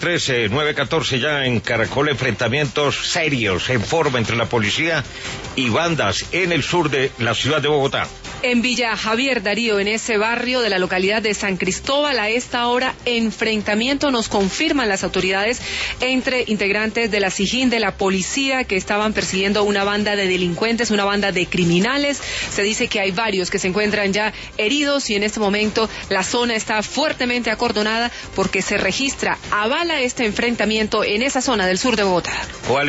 9:13, 9:14 ya en Caracol, enfrentamientos serios en forma entre la policía y bandas en el sur de la ciudad de Bogotá. En Villa Javier, Darío, en ese barrio de la localidad de San Cristóbal, a esta hora, enfrentamiento, nos confirman las autoridades, entre integrantes de la SIJIN, de la policía, que estaban persiguiendo una banda de delincuentes, una banda de criminales. Se dice que hay varios que se encuentran ya heridos y en este momento la zona está fuertemente acordonada porque se registra, avala este enfrentamiento en esa zona del sur de Bogotá.